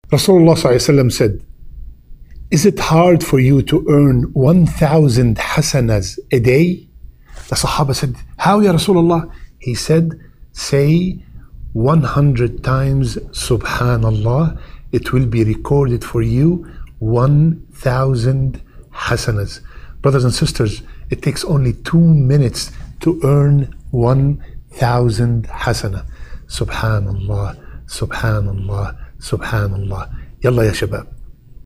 Rasulullah ﷺ said, is it hard for you to earn 1,000 hasanas a day? The Sahaba said, how ya Rasulullah? He said, say 100 times Subhanallah, it will be recorded for you 1,000 hasanas. Brothers and sisters, it takes only 2 minutes to earn 1,000 hasana. Subhanallah, Subhanallah, Subhanallah. Yalla ya shabab.